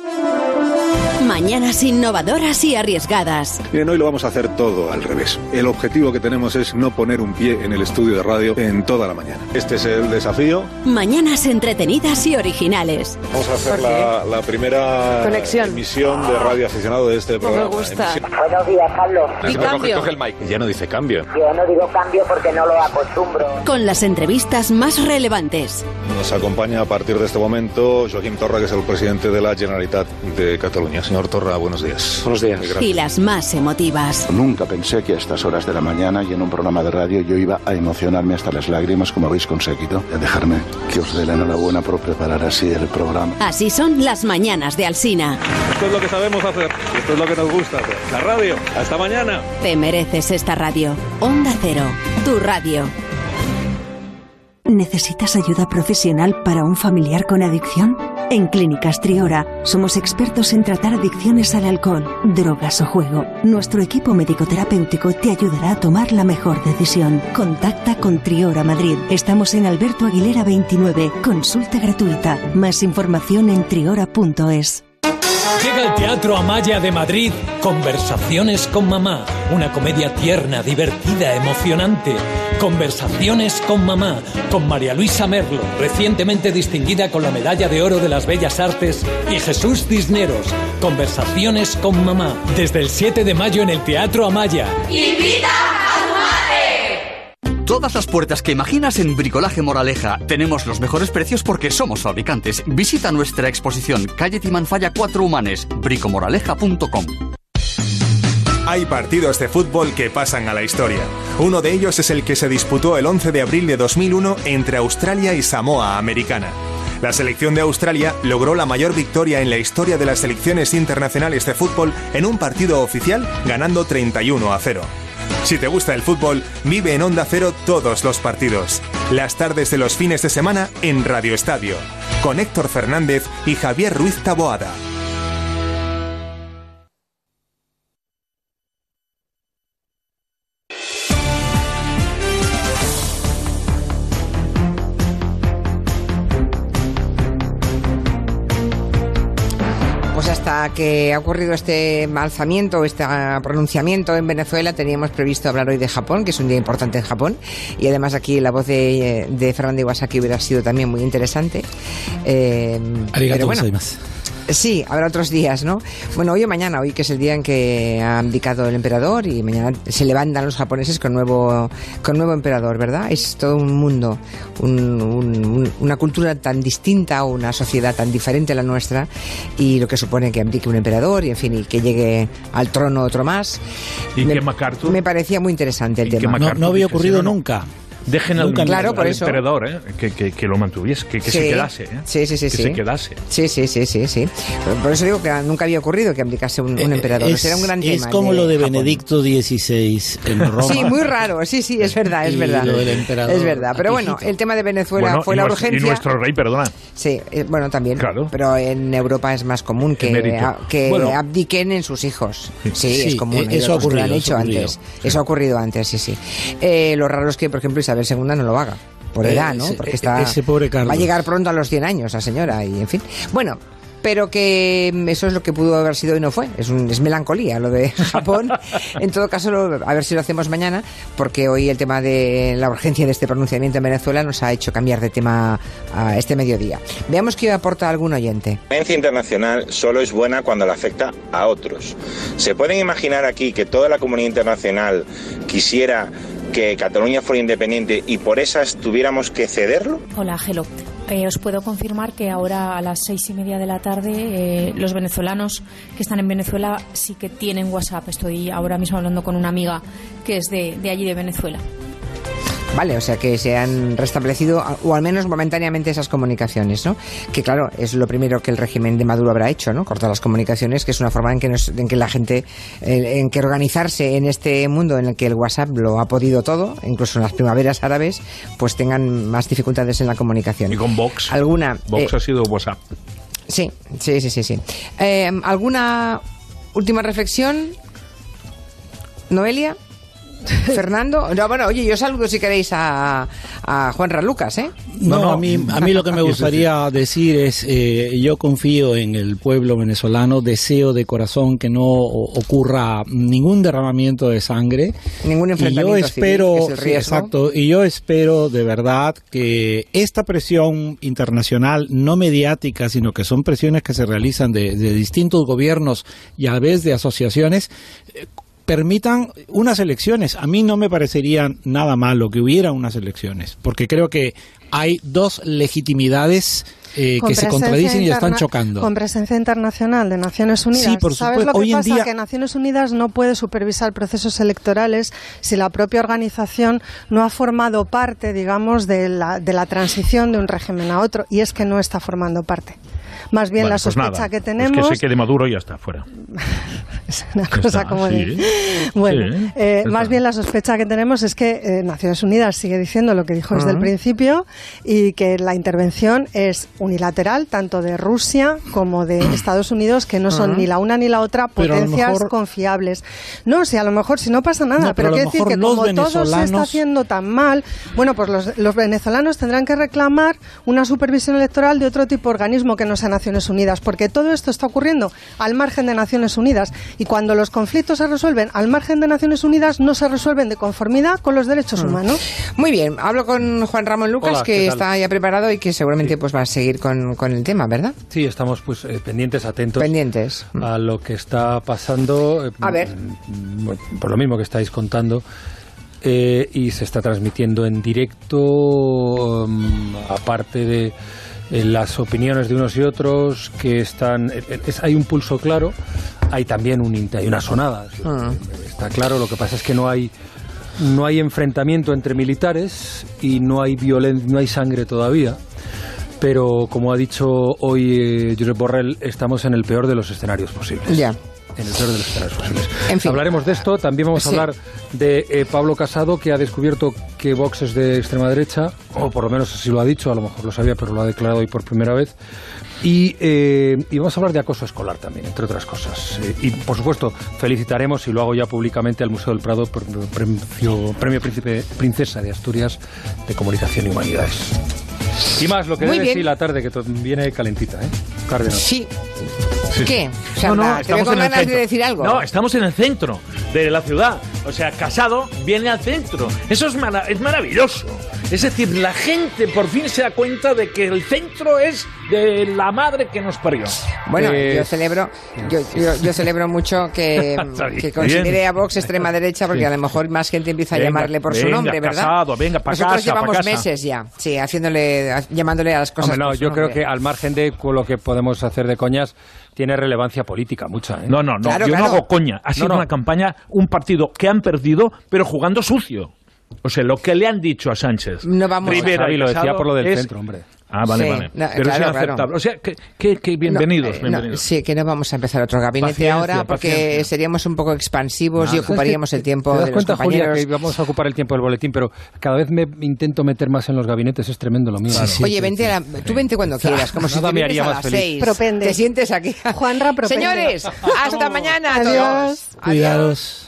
Speaker 11: Mañanas innovadoras y arriesgadas.
Speaker 20: Bien, hoy lo vamos a hacer todo al revés. El objetivo que tenemos es no poner un pie en el estudio de radio en toda la mañana. Este es el desafío.
Speaker 11: Mañanas entretenidas y originales.
Speaker 20: Vamos a hacer la primera emisión de radio aficionado de este programa.
Speaker 11: Me gusta.
Speaker 21: Buenos días, Carlos.
Speaker 20: ¿Y cambio? Coge el mic. Ya no dice cambio.
Speaker 21: Yo no digo cambio porque no lo acostumbro.
Speaker 11: Con las entrevistas más relevantes.
Speaker 20: Nos acompaña a partir de este momento Joaquim Torra, que es el presidente de la Generalitat de Cataluña. Señor Torra, buenos días.
Speaker 22: Buenos días.
Speaker 11: Y las más emotivas.
Speaker 22: Nunca pensé que a estas horas de la mañana y en un programa de radio yo iba a emocionarme hasta las lágrimas, como habéis conseguido. Dejarme que os dé la enhorabuena por preparar así el programa.
Speaker 11: Así son las mañanas de Alsina.
Speaker 20: Esto es lo que sabemos hacer. Esto es lo que nos gusta hacer. La radio. Hasta mañana.
Speaker 11: Te mereces esta radio. Onda Cero, tu radio.
Speaker 23: ¿Necesitas ayuda profesional para un familiar con adicción? En Clínicas Triora somos expertos en tratar adicciones al alcohol, drogas o juego. Nuestro equipo médico-terapéutico te ayudará a tomar la mejor decisión. Contacta con Triora Madrid. Estamos en Alberto Aguilera 29. Consulta gratuita. Más información en triora.es.
Speaker 24: Llega al Teatro Amaya de Madrid Conversaciones con Mamá, una comedia tierna, divertida, emocionante. Conversaciones con Mamá, con María Luisa Merlo, recientemente distinguida con la Medalla de Oro de las Bellas Artes, y Jesús Cisneros. Conversaciones con Mamá, desde el 7 de mayo en el Teatro Amaya.
Speaker 25: ¡Invita a tu madre!
Speaker 26: Todas las puertas que imaginas en Bricolaje Moraleja. Tenemos los mejores precios porque somos fabricantes. Visita nuestra exposición, calle Timanfaya 4 Humanes, bricomoraleja.com.
Speaker 27: Hay partidos de fútbol que pasan a la historia. Uno de ellos es el que se disputó el 11 de abril de 2001 entre Australia y Samoa Americana. La selección de Australia logró la mayor victoria en la historia de las selecciones internacionales de fútbol en un partido oficial, ganando 31-0. Si te gusta el fútbol, vive en Onda Cero todos los partidos. Las tardes de los fines de semana en Radio Estadio, con Héctor Fernández y Javier Ruiz Taboada.
Speaker 1: Hasta que ha ocurrido este alzamiento, este pronunciamiento en Venezuela, teníamos previsto hablar hoy de Japón, que es un día importante en Japón, y además aquí la voz de Fernando Iwasaki hubiera sido también muy interesante.
Speaker 10: Arigato gozaimasu.
Speaker 1: Sí, habrá otros días, ¿no? Bueno, hoy o mañana, hoy que es el día en que ha abdicado el emperador y mañana se levantan los japoneses con nuevo emperador, ¿verdad? Es todo un mundo, una cultura tan distinta, una sociedad tan diferente a la nuestra, y lo que supone que abdique un emperador y, en fin, y que llegue al trono otro más.
Speaker 9: ¿Y que MacArthur?
Speaker 1: Me parecía muy interesante el tema.
Speaker 10: No había ocurrido nunca.
Speaker 9: Dejen al
Speaker 1: emperador,
Speaker 9: que lo mantuviese, que se quedase. Se quedase.
Speaker 1: Sí. Por eso digo que nunca había ocurrido que abdicase un emperador. Era un gran tema.
Speaker 10: Es como lo de Benedicto XVI en Roma.
Speaker 1: Sí, muy raro. Sí, es verdad.
Speaker 10: Lo del emperador.
Speaker 1: Es verdad. Pero bueno, el tema de Venezuela fue la urgencia.
Speaker 9: Y nuestro rey, perdona.
Speaker 1: Sí, bueno, también.
Speaker 9: Claro.
Speaker 1: Pero en Europa es más común que abdiquen en sus hijos. Sí, es común.
Speaker 10: Eso ha ocurrido.
Speaker 1: Lo han hecho antes. Eso ha ocurrido antes, sí. Lo raro es que, por ejemplo, Isabel II no lo haga. Por edad, ¿no? Porque
Speaker 10: ese pobre Carlos
Speaker 1: va a llegar pronto a los 100 años, la señora, y en fin. Bueno, pero que eso es lo que pudo haber sido y no fue. Es melancolía lo de Japón. En todo caso, a ver si lo hacemos mañana, porque hoy el tema de la urgencia de este pronunciamiento en Venezuela nos ha hecho cambiar de tema a este mediodía. Veamos qué aporta algún oyente.
Speaker 2: La violencia internacional solo es buena cuando la afecta a otros. ¿Se pueden imaginar aquí que toda la comunidad internacional quisiera que Cataluña fuera independiente y por esas tuviéramos que cederlo?
Speaker 3: Hola, hello. Os puedo confirmar que ahora a las 6:30 de la tarde los venezolanos que están en Venezuela sí que tienen WhatsApp. Estoy ahora mismo hablando con una amiga que es de allí de Venezuela.
Speaker 1: Vale, o sea que se han restablecido, o al menos momentáneamente, esas comunicaciones, ¿no? Que claro, es lo primero que el régimen de Maduro habrá hecho, ¿no? Cortar las comunicaciones, que es una forma en que la gente, en que organizarse en este mundo en el que el WhatsApp lo ha podido todo, incluso en las primaveras árabes, pues tengan más dificultades en la comunicación.
Speaker 9: Y con Vox. Vox ha sido WhatsApp.
Speaker 1: Sí. ¿Alguna última reflexión, Noelia? Fernando, oye, yo saludo si queréis a Juanra Lucas, ¿eh?
Speaker 10: No, a mí lo que me gustaría decir es, yo confío en el pueblo venezolano, deseo de corazón que no ocurra ningún derramamiento de sangre.
Speaker 1: Ningún enfrentamiento
Speaker 10: y yo espero,
Speaker 1: civil, que es el riesgo.
Speaker 10: Exacto, y yo espero de verdad que esta presión internacional, no mediática, sino que son presiones que se realizan de distintos gobiernos y a la vez de asociaciones, permitan unas elecciones. A mí no me parecería nada malo que hubiera unas elecciones, porque creo que hay dos legitimidades que se contradicen y están chocando.
Speaker 4: Con presencia internacional de Naciones Unidas.
Speaker 10: Sí, por
Speaker 4: ¿Sabes
Speaker 10: supuesto.
Speaker 4: lo que pasa? Que Naciones Unidas no puede supervisar procesos electorales si la propia organización no ha formado parte, digamos, de la transición de un régimen a otro, y es que no está formando parte. Más bien la sospecha que tenemos...
Speaker 9: Es que se quede Maduro y ya está, fuera.
Speaker 4: Es una cosa como de... Bueno, más bien la sospecha que tenemos es que Naciones Unidas sigue diciendo lo que dijo desde el principio, y que la intervención es unilateral, tanto de Rusia como de Estados Unidos, que no son ni la una ni la otra potencias confiables. No, si a lo mejor, si no pasa nada, pero quiere decir que como todo se está haciendo tan mal, bueno, pues los venezolanos tendrán que reclamar una supervisión electoral de otro tipo de organismo que no sea Naciones Unidas, porque todo esto está ocurriendo al margen de Naciones Unidas, y cuando los conflictos se resuelven al margen de Naciones Unidas, no se resuelven de conformidad con los derechos humanos.
Speaker 1: Muy bien, hablo con Juan Ramón Lucas. Hola, que está ya preparado y que seguramente pues va a seguir con el tema, ¿verdad?
Speaker 5: Sí, estamos pues pendientes, atentos a lo que está pasando.
Speaker 1: A ver.
Speaker 5: Por lo mismo que estáis contando. Y se está transmitiendo en directo, aparte de las opiniones de unos y otros que están... hay un pulso claro, hay también hay una sonada. Está claro, lo que pasa es que no hay enfrentamiento entre militares y no hay no hay sangre todavía. Pero, como ha dicho hoy Josep Borrell, estamos en el peor de los escenarios posibles.
Speaker 1: Ya.
Speaker 5: En el peor de los escenarios posibles.
Speaker 1: En fin.
Speaker 5: Hablaremos de esto. También vamos a hablar de Pablo Casado, que ha descubierto que Vox es de extrema derecha, o por lo menos así lo ha dicho, a lo mejor lo sabía, pero lo ha declarado hoy por primera vez. Y vamos a hablar de acoso escolar también, entre otras cosas. Y, por supuesto, felicitaremos, y lo hago ya públicamente, al Museo del Prado por el Premio Princesa de Asturias de Comunicación y Humanidades. Y más, lo que debe decir la tarde, que viene calentita, ¿eh? Cárdenas.
Speaker 1: Sí. ¿Qué?
Speaker 9: Estamos
Speaker 1: con ganas de decir algo.
Speaker 9: No, estamos en el centro de la ciudad. O sea, Casado viene al centro. Eso es maravilloso. Es decir, la gente por fin se da cuenta de que el centro es de la madre que nos parió.
Speaker 1: Bueno, yo celebro mucho que considere a Vox extrema derecha, porque a lo mejor más gente empieza a llamarle por su nombre, ¿verdad?
Speaker 9: Casado, venga, para casa.
Speaker 1: Nosotros llevamos meses ya, sí, llamándole a las cosas.
Speaker 5: Hombre, no, yo creo que al margen de lo que podemos hacer de coñas, tiene relevancia política mucha, ¿eh?
Speaker 9: No,
Speaker 5: claro,
Speaker 9: yo no hago coña. Ha sido una campaña, un partido que han perdido, pero jugando sucio. O sea, lo que le han dicho a Sánchez.
Speaker 1: No vamos
Speaker 9: Rivera
Speaker 5: y lo decía por lo del centro, hombre.
Speaker 9: Ah, vale,
Speaker 1: sí,
Speaker 9: vale.
Speaker 1: No,
Speaker 9: pero
Speaker 1: claro,
Speaker 9: es inaceptable.
Speaker 1: claro.
Speaker 9: O sea, que bienvenidos, bienvenidos.
Speaker 1: Sí, que no vamos a empezar otro gabinete
Speaker 9: Paciencia,
Speaker 1: ahora porque
Speaker 9: paciencia.
Speaker 1: seríamos un poco expansivos y ocuparíamos el tiempo
Speaker 5: ¿Te das
Speaker 1: de los
Speaker 5: cuenta, Julia,
Speaker 1: compañeros?
Speaker 5: que vamos a ocupar el tiempo del boletín, pero cada vez me intento meter más en los gabinetes, es tremendo lo mío.
Speaker 1: Claro. Oye, vente tú vente cuando quieras, como si
Speaker 5: Nada
Speaker 1: te
Speaker 5: me
Speaker 1: vienes
Speaker 5: haría
Speaker 1: a
Speaker 5: más
Speaker 1: las
Speaker 5: feliz.
Speaker 1: 6.
Speaker 4: Propende.
Speaker 1: Te sientes aquí.
Speaker 4: Juanra, propende.
Speaker 1: Señores, hasta mañana a
Speaker 4: Adiós.
Speaker 1: todos.
Speaker 10: Cuidados.